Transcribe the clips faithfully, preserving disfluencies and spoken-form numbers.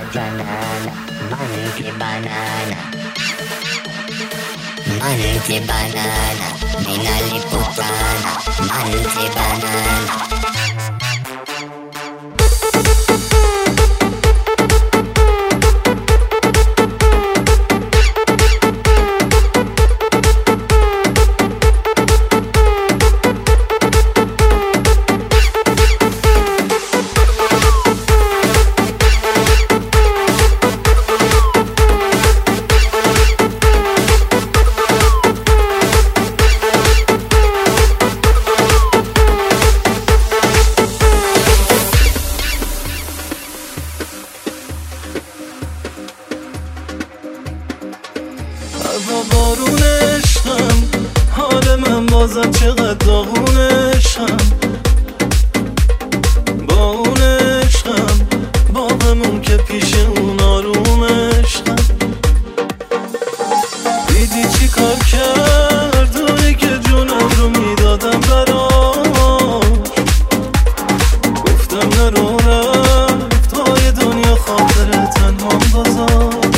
banana, money ke banana, money ke banana, mina liputana, money ke banana. با بارون عشقم حال من بازم چقدر داغون عشقم، با اون عشقم باغمون که پیش اون آروم عشقم. دیدی چی کار کرد اونی که جونم رو میدادم براش، گفتم نرو رفت های دنیا خاطر تنهام گذاشت.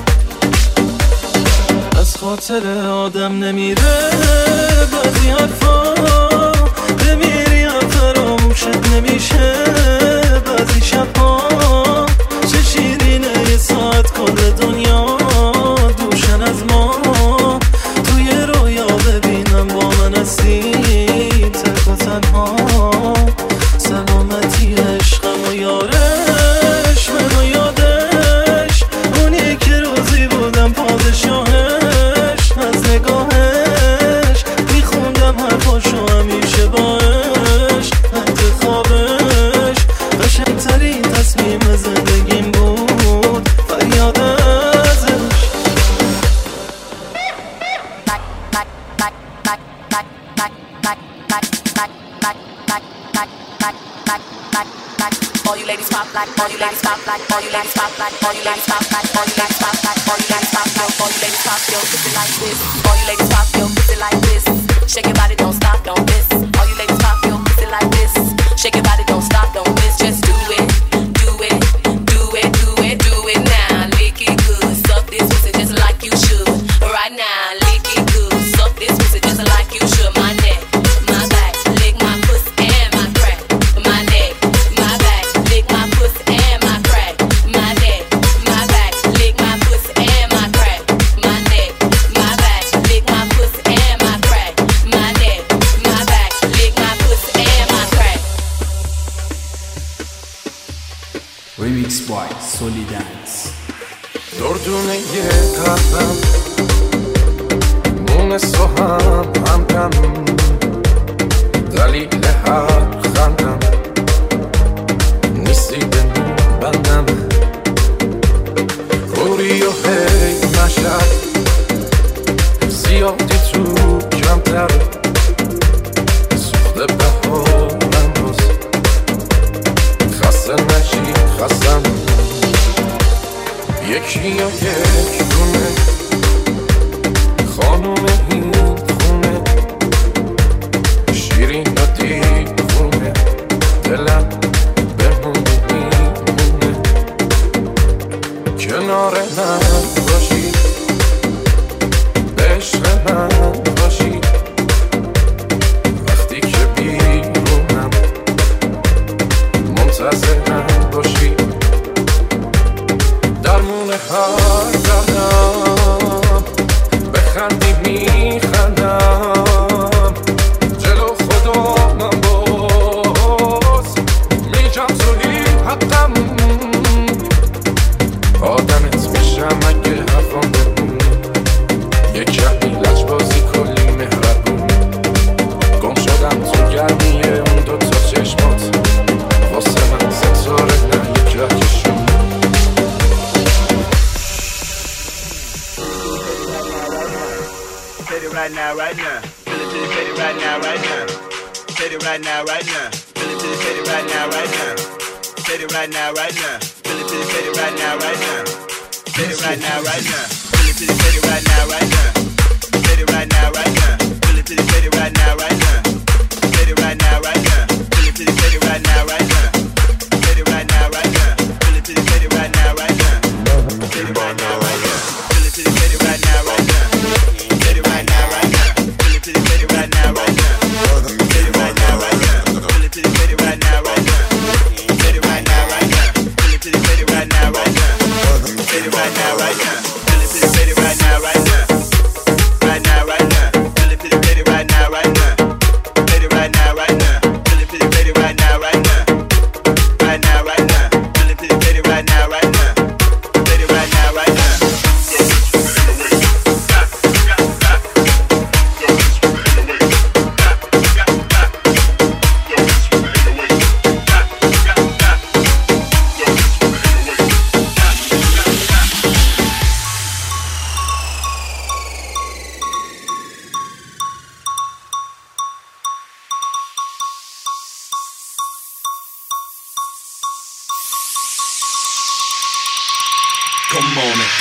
خاطر آدم نمیره بعضی حرفا، بمیری هم فراموشت نمیشه بعضی شبها. چه شیرینه یه ساعت کل دنیا دوشن از ما، توی رویا ببینم با من هستی تک و تنها. سلامتی عشقم و یارش منو یادش، اونی که روزی بودم پادشاه نگاهش، میخوندم حرفاشو همیشه باش. انتخابش قشنگترین تصمیم زندگیم بود، فریاد ازش. All you ladies pop like, all you ladies pop like, all you ladies pop like, all you ladies pop like, all you ladies pop like, all you ladies pop like, all you ladies pop your pussy like this. All you ladies pop your pussy like this. Shake your body, don't stop, don't miss. All you ladies pop your pussy like this. Shake your body, don't stop, don't miss. Just do it, do it, do it, do it, do it now. Lick it good, suck this pussy just like you should. Right now, lick it good, suck this pussy just like you should. My neck, my back, lick my pussy and my crack. My neck, my back, lick my pussy and my crack. My neck, my back, lick my pussy and my crack. My neck, my back, lick my pussy and my crack. My neck, my back, lick my pussy and my crack. Remix by Solidance. دردونه یه قلبم مونس و هم همدم، دلیل هر خندم نیستی به بندم. روری و هی مشد زیادی تو کمتر، سوخته به حالم روز خسته نشی خستم. یکی یا یک دونه خانوم این خونه، شیرین یا دیوونه دلم بمونه میمونه. کنار من باشی، به عشق من باشی، وقتی که بیرونم منتظرم باشی. درمون هر دردم بخندی میخندم، جلو خدا من باز میجم زونی حقم. آدمت میشم اگه حرفم بمون، یک کمی لجبازی کلی مهربون. گم شدم تو گرمی اون دوتا چشمات، واسه من ستاره نه یک رکشون. Right now, right now, feel it to the city right now, right now, city right now, right now, feel it to the city right now, right now, city right now, right now, feel it to the city right now, right now, city right now, right now, feel it to the city right now, right now, city right now, right now, feel it to the city right now, right now, city right now, right now, feel it to the city right now, right now, city right now, right now, feel it to the city right now, right now. Come on it.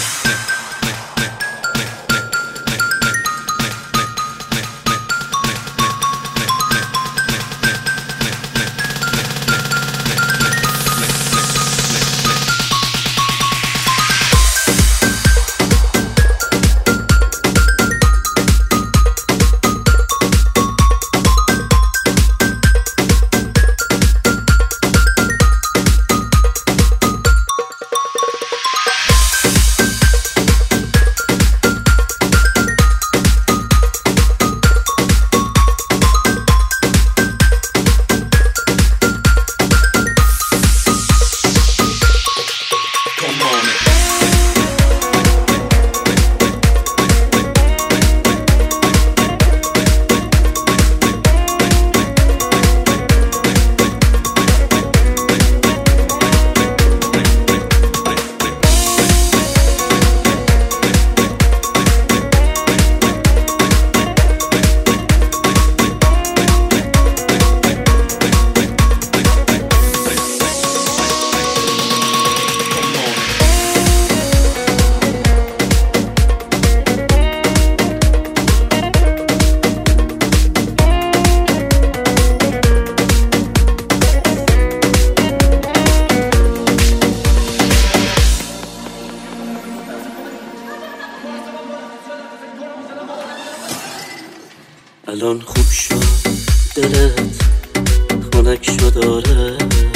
الان خوب شد دلت خنک شد آره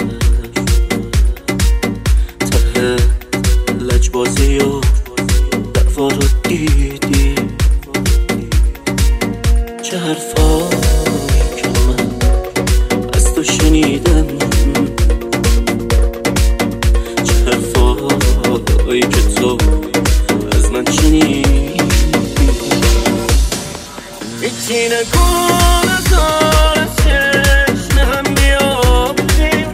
ته لجبازی و دعوا رو دیدی چه حرفایی که من از تو شنیدم چه حرفایی که تو از من شنیدی هیچی نکن از آن از چشم هم بیابی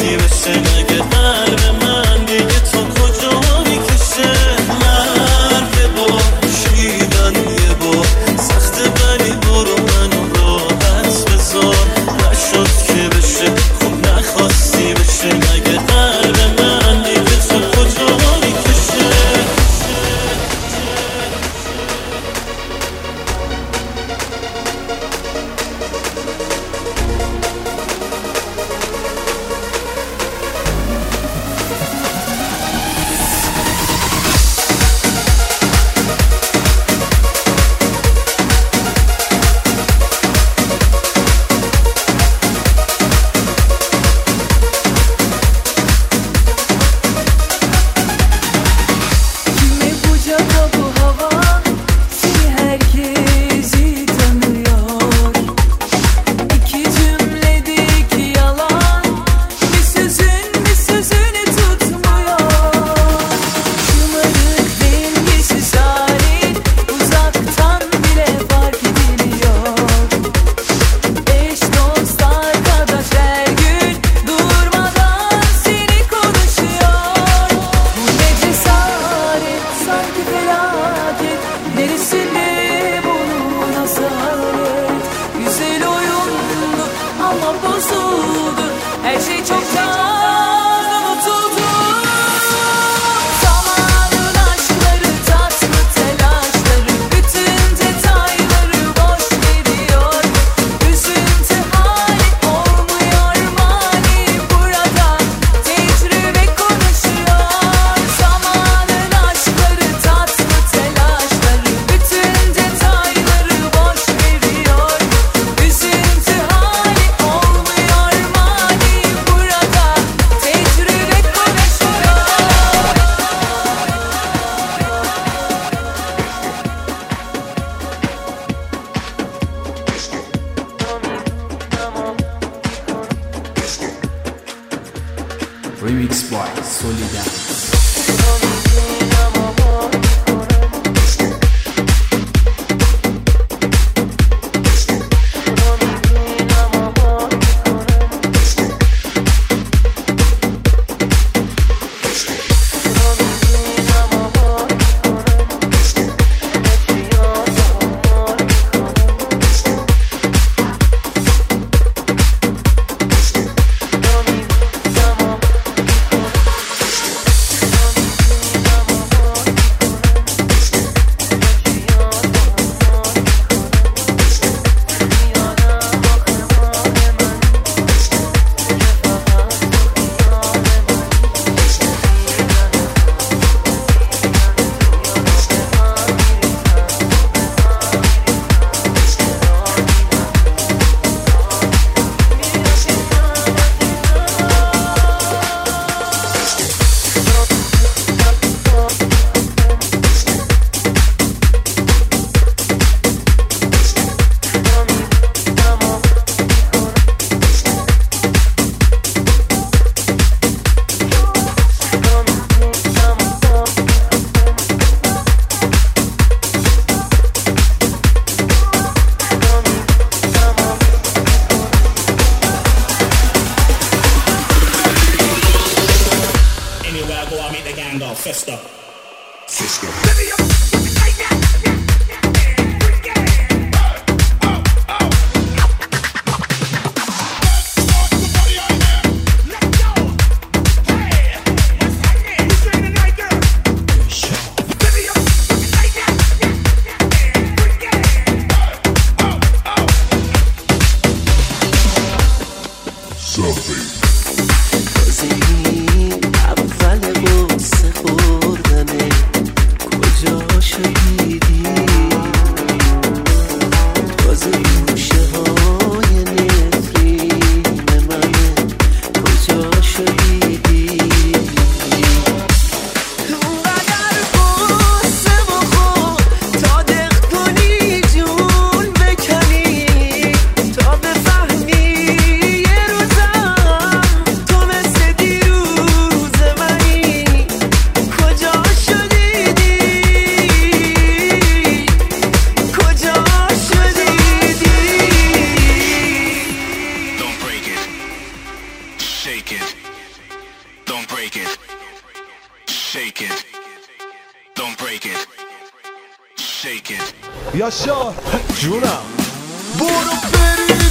خاصی بشه مگه قلب من دیگه تو کجا میکشه مرگ با شیدن یه با سخت بلی برو منو راحت بذار نشد که بشه خب نخواستی بشه مگه قلب من دیگه تو کجا میکشه Remix by Solidance. Festa. Festa. don't break it. Shake it, don't break it. Shake it. یاشار جونم برو برید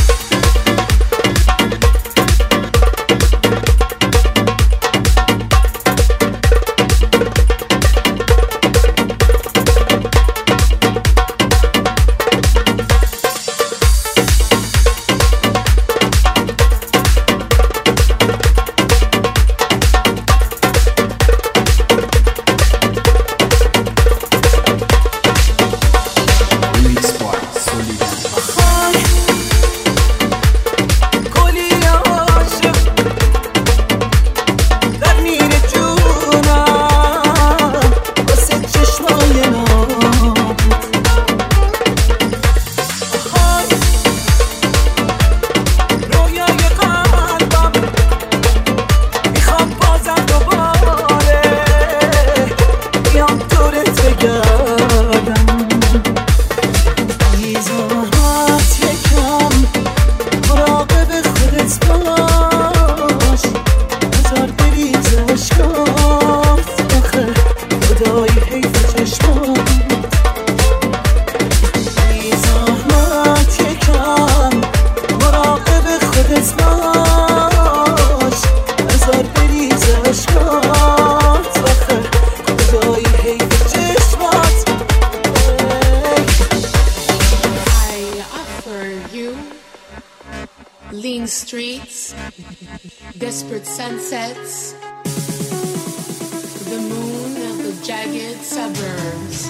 Lean streets, desperate sunsets, the moon of the jagged suburbs.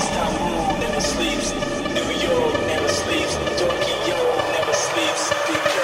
New York never sleeps, Tokyo never sleeps.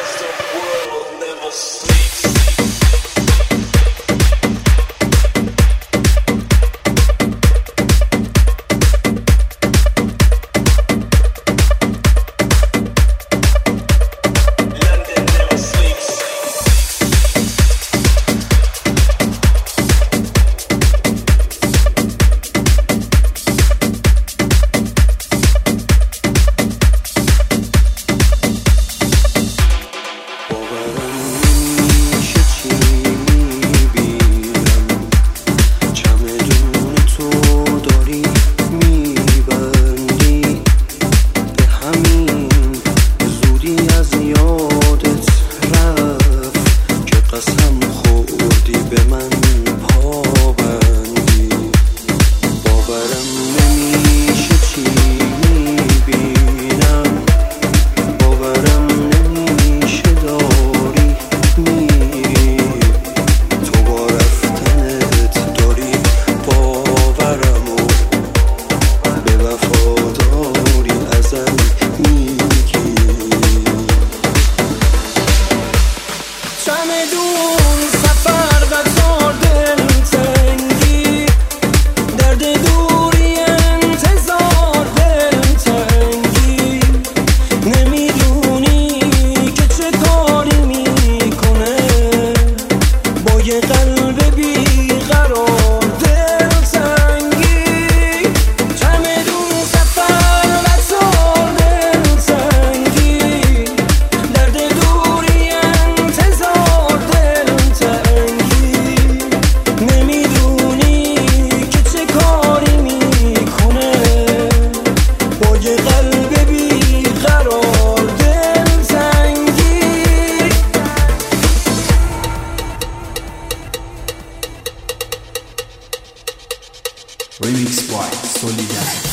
Remix by Solidarity.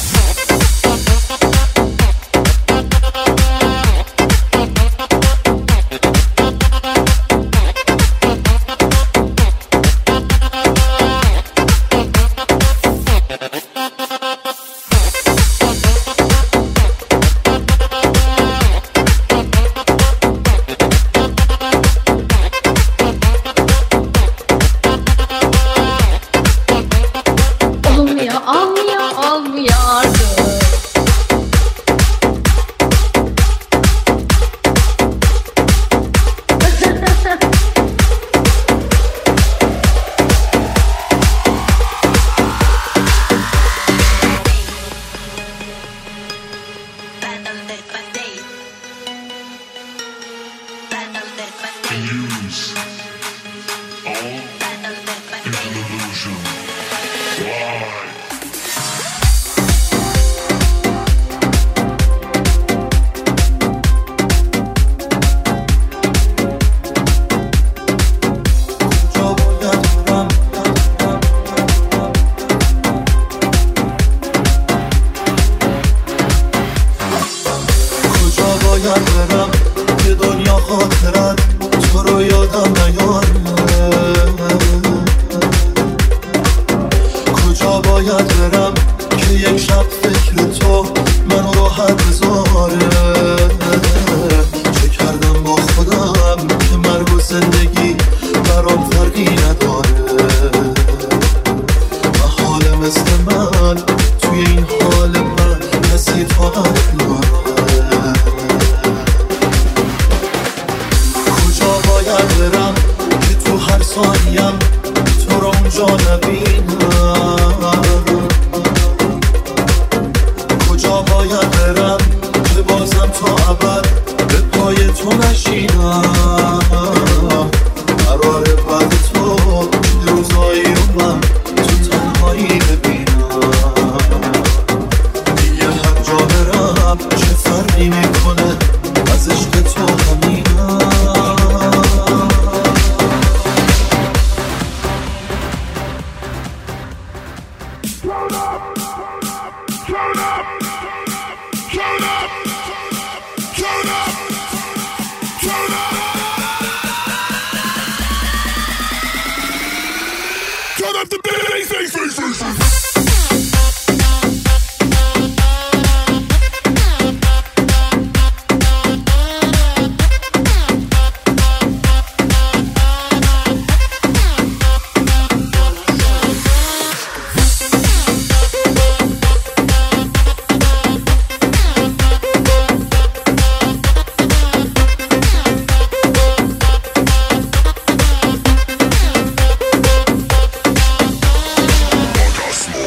Smoke.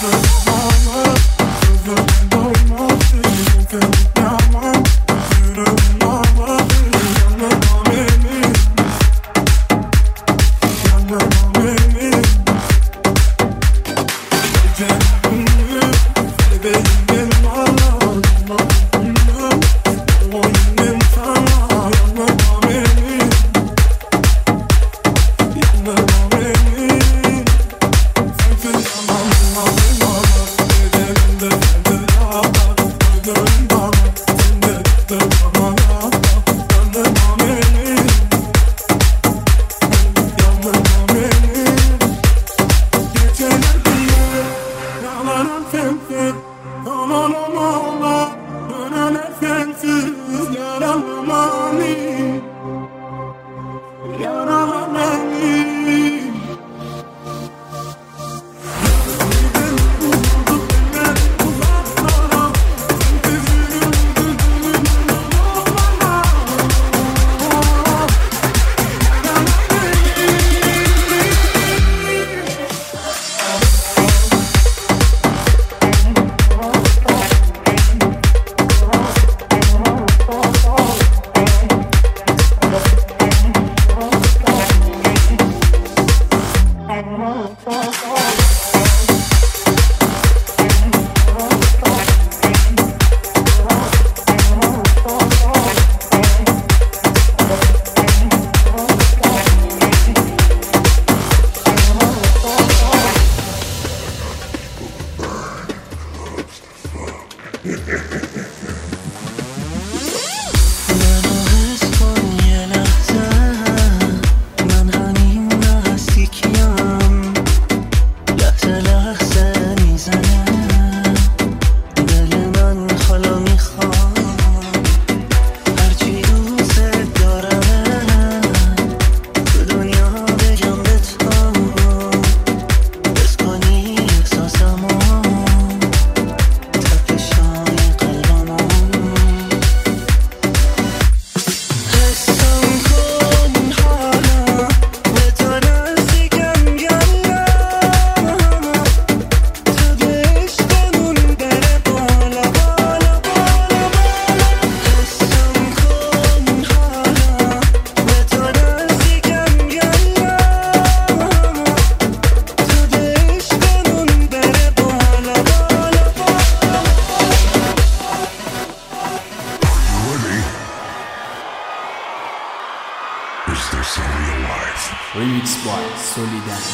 Remix by Solidan.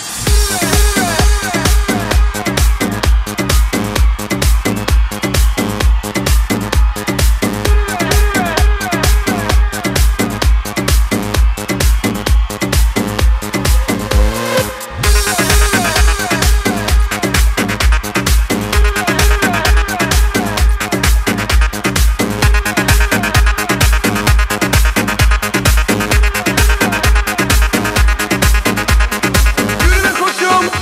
Koşum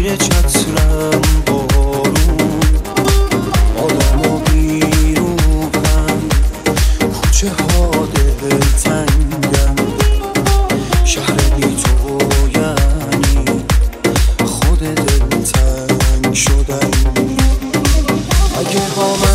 زیر چترم بارون آدم و بیروحم کوچه ها دلتنگم شهر بی تو یعنی خود دلتنگ شدم اگه با من